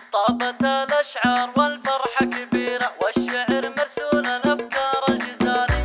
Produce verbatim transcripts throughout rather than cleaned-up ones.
طابت الأشعار والفرحة كبيرة، والشعر مرسول الأفكار الجزالي.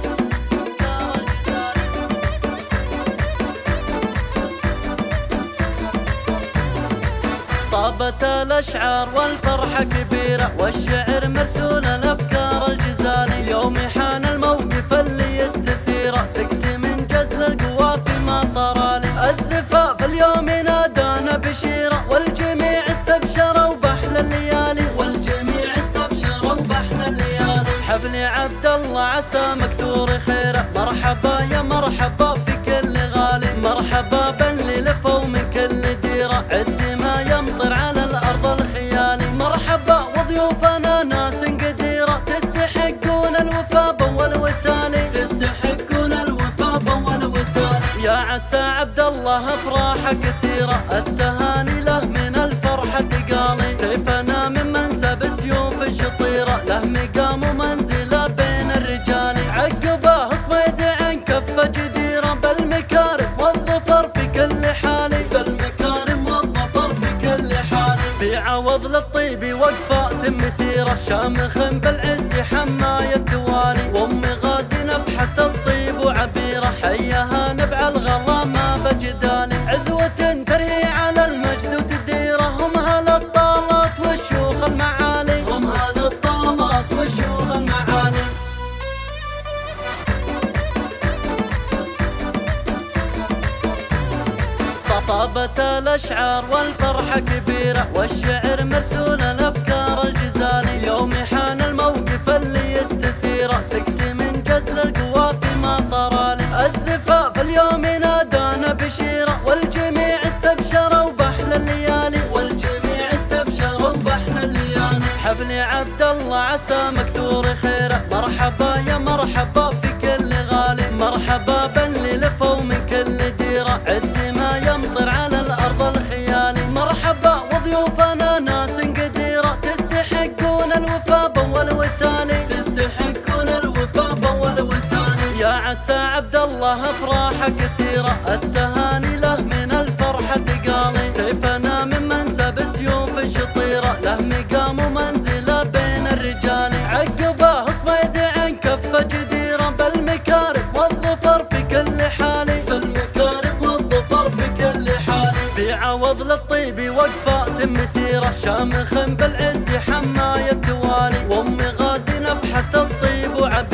طابت الأشعار والفرحة كبيرة، والشعر مرسول الأفكار الجزالي. يوم حان الموقف اللي يستثيره، سكت من جزل القوافي ما طرالي. الزفاف اليوم نادانا بشيره، والجميع استبشروا بحل الليالي. والجميع استبشروا بحل الليالي. حفل عبد الله عسى مكثور خيره، مرحبا يا مرحبا في كل غالي. مرحبا باللي لفوا من كل ديره، عد ما يمطر على الأرض الخيالي. مرحبا وضيوفنا ناس قديرة، تستحقون الوفا بول والتالي. تستحقون الوفا بول والتالي. يا عسى عبد الله أفراح كثيرة، التهاني له من الفرحة تقالي. سيفنا من منسب سيوف شطيرة، له مقام ومنزلة بين الرجال. عقبه صميد عن كفة جديرة، بالمكارم والظفر في كل حال. بالمكارم والظفر في كل حال. في عوض للطيب وقفات مثيرة، شامخ بالعز حماية توالي. وام غازي نفحة الطيب وعبيرة، حيها نبع الغلا ما بجدالي. عزوة ترهي على المجد وتديره، هم هل الطالات والشيوخ المعالي. هم هل الطالات والشيوخ المعالي. طابت الأشعار والفرحة كبيرة، والشعر مرسول الأفكار الجزالي. يوم حان الموقف اللي يستثيره، سكت من جزل القوافي ما طرالي. الزفاف اليوم نادانا بشيره، والجميع استبشروا بحل الليالي. والجميع استبشروا بحل الليالي. حفل عبد الله عسى مكثور خيره، مرحبا يا مرحبا في كل غالي. مرحبا باللي لفوا من كل ديره، عد ما يمطر على الأرض الخيالي. مرحبا وضيوفنا ناس قديرة، تستحقون الوفا بول والتالي. تستحقون الوفا بول والتالي. يا عسى عبد الله أفراح كثيرة، التهاني له من الفرحة تقالي. سيفنا من منسب سيوف شطيرة، له مقام ومنزلة بين الرجال. عقبه صميد عن كفة جديرة، بالمكارم والظفر في كل حال. بالمكارم والظفر في كل حال. في عوض للطيب وقفات مثيرة، شامخ بالعز حماية توالي. وام غازي نفحة الطيب وعبيرة،